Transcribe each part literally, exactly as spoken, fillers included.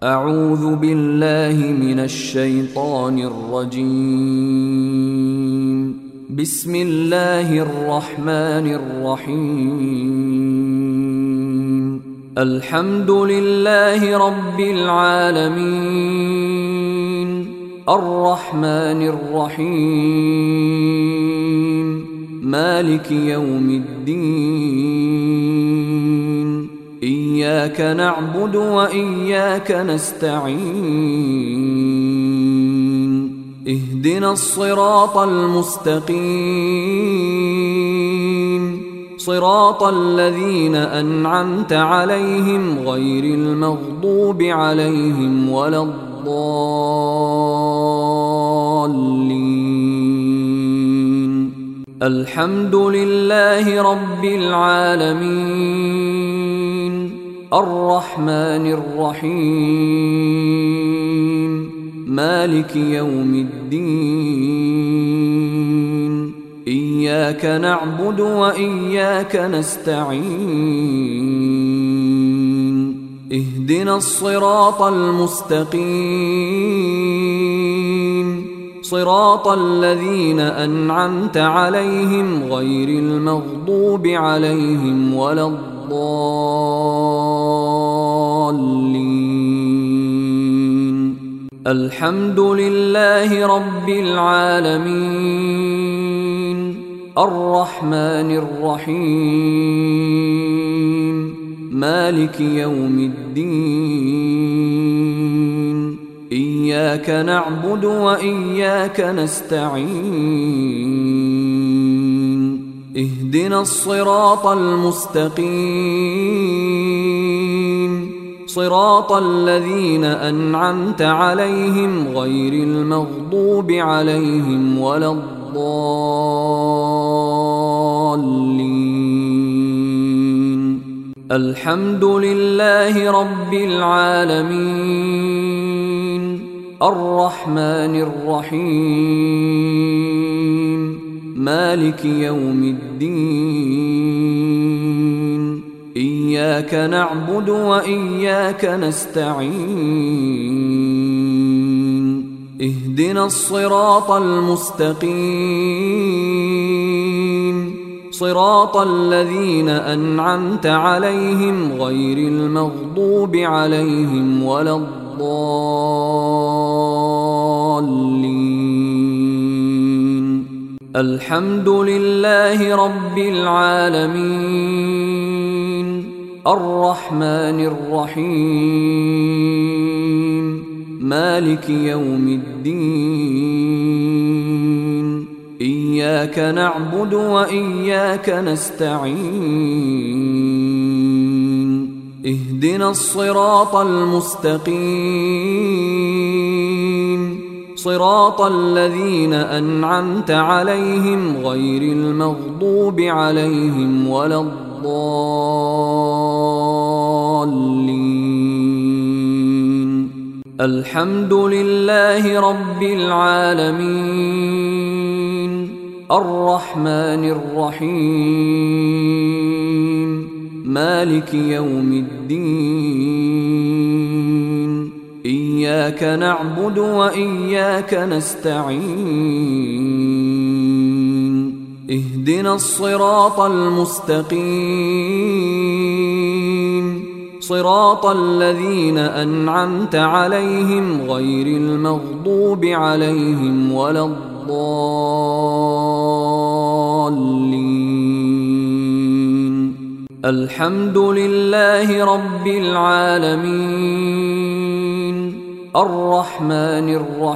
أعوذ بالله من الشيطان الرجيم. بسم الله الرحمن الرحيم. الحمد لله رب العالمين، الرحمن الرحيم، مالك يوم الدين. إياك نعبد وإياك نستعين. اهدنا الصراط المستقيم، صراط الذين أنعمت عليهم غير المغضوب عليهم ولا الضالين. الحمد لله رب العالمين، الرحمن الرحيم، مالك يوم الدين. إياك نعبد وإياك نستعين. اهدنا الصراط المستقيم، صراط الذين أنعمت عليهم غير المغضوب عليهم ولا الضالين. الحمد لله رب العالمين، الرحمن الرحيم، مالك يوم الدين. إياك نعبد وإياك نستعين. اهدنا الصراط المستقيم، صراط الذين أنعمت عليهم غير المغضوب عليهم ولا الضالين. الحمد لله رب العالمين، الرحمن الرحيم، مالك يوم الدين. إياك نعبد وإياك نستعين. اهدنا الصراط المستقيم، صراط الذين أنعمت عليهم غير المغضوب عليهم ولا الضالين. الحمد لله رب العالمين، الرحمن الرحيم، مالك يوم الدين. إياك نعبد وإياك نستعين. اهدنا الصراط المستقيم، صراط الذين أنعمت عليهم غير المغضوب عليهم ولا الضالين. الحمد لله رب العالمين، الرحمن الرحيم، مالك يوم الدين. إياك نعبد وإياك نستعين. اهدنا الصراط المستقيم، صراط الذين أنعمت عليهم غير المغضوب عليهم ولا الضالين. الحمد لله رب العالمين، الرحمن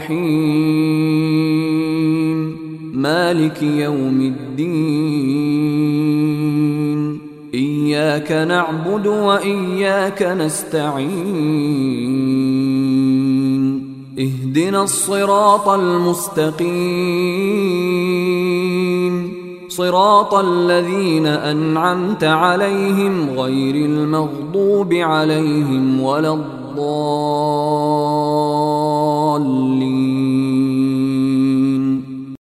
الرحيم، مالك يوم الدين. إياك نعبد وإياك نستعين. اهدنا الصراط المستقيم، صراط الذين أنعمت عليهم غير المغضوب عليهم ولا الضالين.